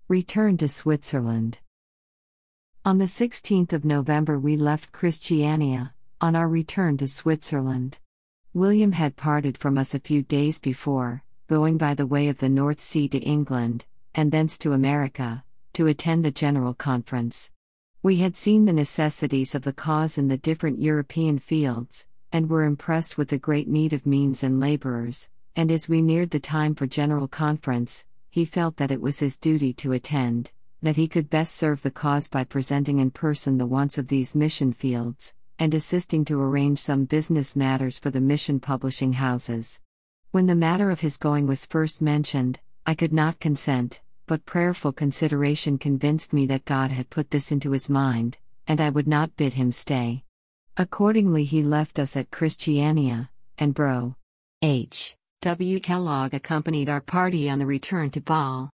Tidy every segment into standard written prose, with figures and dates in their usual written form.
Return to Switzerland. On the 16th of November we left Christiania, on our return to Switzerland. William had parted from us a few days before, going by the way of the North Sea to England, and thence to America, to attend the General Conference. We had seen the necessities of the cause in the different European fields, and were impressed with the great need of means and laborers, and as we neared the time for General Conference, he felt that it was his duty to attend, that he could best serve the cause by presenting in person the wants of these mission fields, and assisting to arrange some business matters for the mission publishing houses. When the matter of his going was first mentioned, I could not consent, but prayerful consideration convinced me that God had put this into his mind, and I would not bid him stay. Accordingly he left us at Christiania, and Bro. H. W. Kellogg accompanied our party on the return to Ball.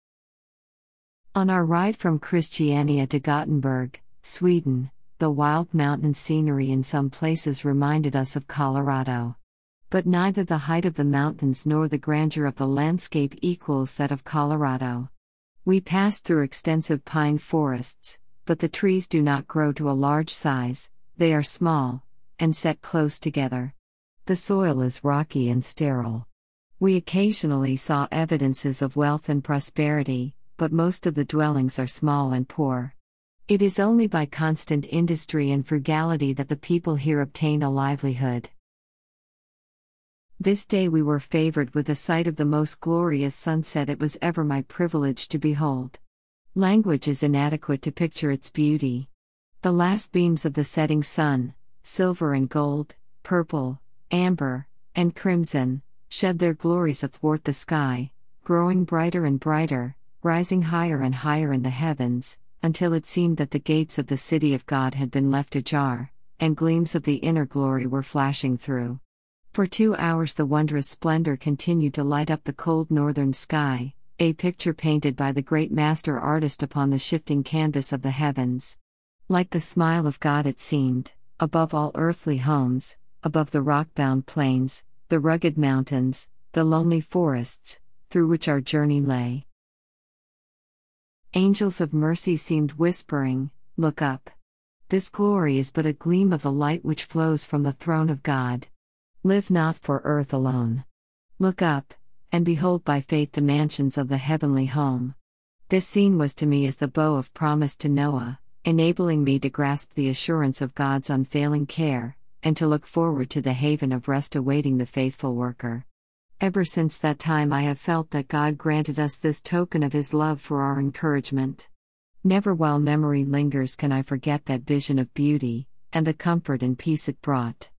On our ride from Christiania to Gothenburg, Sweden, the wild mountain scenery in some places reminded us of Colorado. But neither the height of the mountains nor the grandeur of the landscape equals that of Colorado. We passed through extensive pine forests, but the trees do not grow to a large size, they are small, and set close together. The soil is rocky and sterile. We occasionally saw evidences of wealth and prosperity, but most of the dwellings are small and poor. It is only by constant industry and frugality that the people here obtain a livelihood. This day we were favored with a sight of the most glorious sunset it was ever my privilege to behold. Language is inadequate to picture its beauty. The last beams of the setting sun, silver and gold, purple, amber, and crimson, shed their glories athwart the sky, growing brighter and brighter, rising higher and higher in the heavens, until it seemed that the gates of the city of God had been left ajar, and gleams of the inner glory were flashing through. For 2 hours the wondrous splendor continued to light up the cold northern sky, a picture painted by the great master artist upon the shifting canvas of the heavens. Like the smile of God it seemed, above all earthly homes, above the rock-bound plains, the rugged mountains, the lonely forests, through which our journey lay. Angels of mercy seemed whispering, "Look up. This glory is but a gleam of the light which flows from the throne of God. Live not for earth alone. Look up, and behold by faith the mansions of the heavenly home." This scene was to me as the bow of promise to Noah, enabling me to grasp the assurance of God's unfailing care, and to look forward to the haven of rest awaiting the faithful worker. Ever since that time I have felt that God granted us this token of His love for our encouragement. Never while memory lingers can I forget that vision of beauty, and the comfort and peace it brought.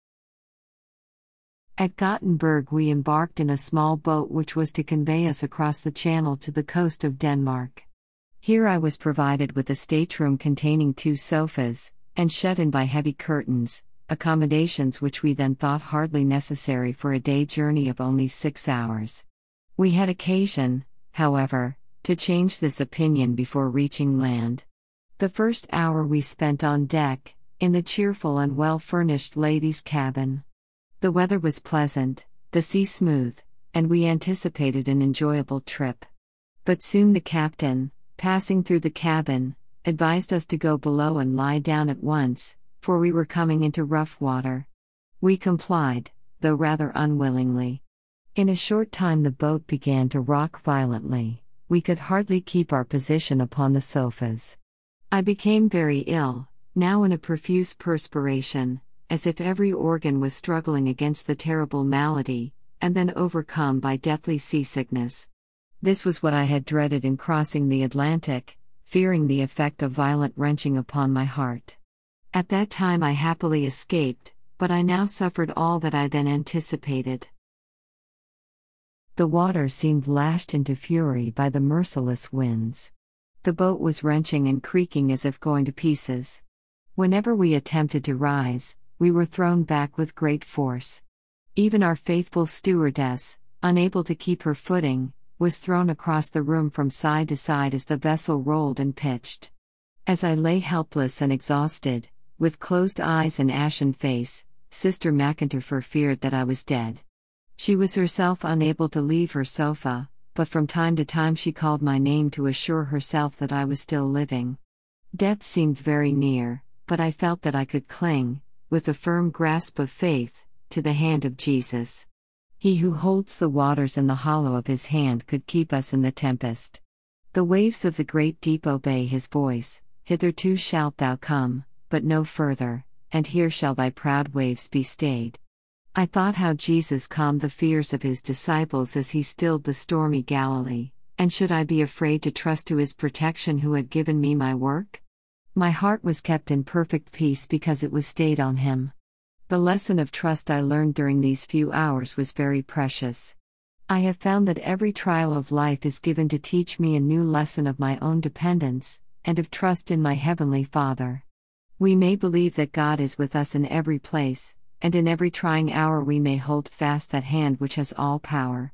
At Gothenburg we embarked in a small boat which was to convey us across the channel to the coast of Denmark. Here I was provided with a stateroom containing 2 sofas, and shut in by heavy curtains, accommodations which we then thought hardly necessary for a day journey of only 6 hours. We had occasion, however, to change this opinion before reaching land. The first hour we spent on deck, in the cheerful and well-furnished ladies' cabin. The weather was pleasant, the sea smooth, and we anticipated an enjoyable trip. But soon the captain, passing through the cabin, advised us to go below and lie down at once, for we were coming into rough water. We complied, though rather unwillingly. In a short time the boat began to rock violently. We could hardly keep our position upon the sofas. I became very ill, now in a profuse perspiration, as if every organ was struggling against the terrible malady, and then overcome by deathly seasickness. This was what I had dreaded in crossing the Atlantic, fearing the effect of violent wrenching upon my heart. At that time I happily escaped, but I now suffered all that I then anticipated. The water seemed lashed into fury by the merciless winds. The boat was wrenching and creaking as if going to pieces. Whenever we attempted to rise, we were thrown back with great force. Even our faithful stewardess, unable to keep her footing, was thrown across the room from side to side as the vessel rolled and pitched. As I lay helpless and exhausted, with closed eyes and ashen face, Sister McIntyre feared that I was dead. She was herself unable to leave her sofa, but from time to time she called my name to assure herself that I was still living. Death seemed very near, but I felt that I could cling, with a firm grasp of faith, to the hand of Jesus. He who holds the waters in the hollow of his hand could keep us in the tempest. The waves of the great deep obey his voice, hitherto shalt thou come, but no further, and here shall thy proud waves be stayed. I thought how Jesus calmed the fears of his disciples as he stilled the stormy Galilee, and should I be afraid to trust to his protection who had given me my work? My heart was kept in perfect peace because it was stayed on him. The lesson of trust I learned during these few hours was very precious. I have found that every trial of life is given to teach me a new lesson of my own dependence, and of trust in my Heavenly Father. We may believe that God is with us in every place, and in every trying hour we may hold fast that hand which has all power.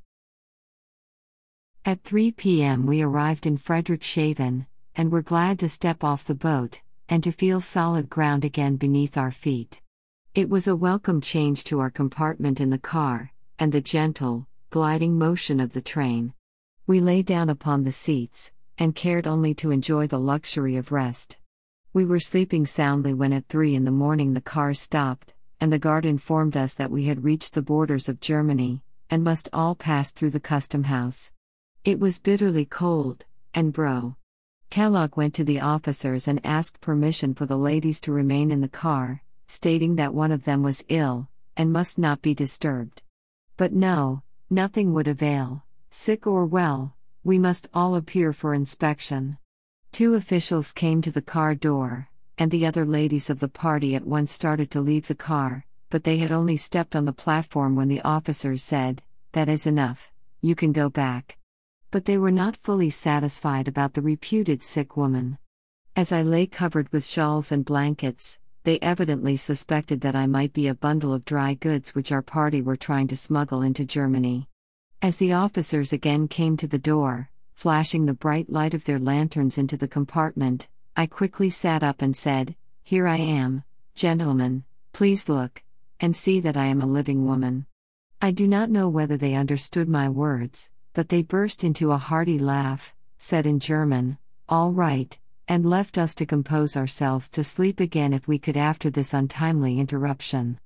At 3 p.m. we arrived in Friedrichshafen, and were glad to step off the boat, and to feel solid ground again beneath our feet. It was a welcome change to our compartment in the car, and the gentle, gliding motion of the train. We lay down upon the seats, and cared only to enjoy the luxury of rest. We were sleeping soundly when at 3 in the morning the car stopped, and the guard informed us that we had reached the borders of Germany, and must all pass through the custom house. It was bitterly cold, and Bro. Kellogg went to the officers and asked permission for the ladies to remain in the car, stating that one of them was ill, and must not be disturbed. But no, nothing would avail. Sick or well, we must all appear for inspection. 2 officials came to the car door, and the other ladies of the party at once started to leave the car, but they had only stepped on the platform when the officers said, "That is enough, you can go back." But they were not fully satisfied about the reputed sick woman. As I lay covered with shawls and blankets, they evidently suspected that I might be a bundle of dry goods which our party were trying to smuggle into Germany. As the officers again came to the door, flashing the bright light of their lanterns into the compartment, I quickly sat up and said, "Here I am, gentlemen, please look, and see that I am a living woman." I do not know whether they understood my words, but they burst into a hearty laugh, said in German, "All right," and left us to compose ourselves to sleep again if we could after this untimely interruption.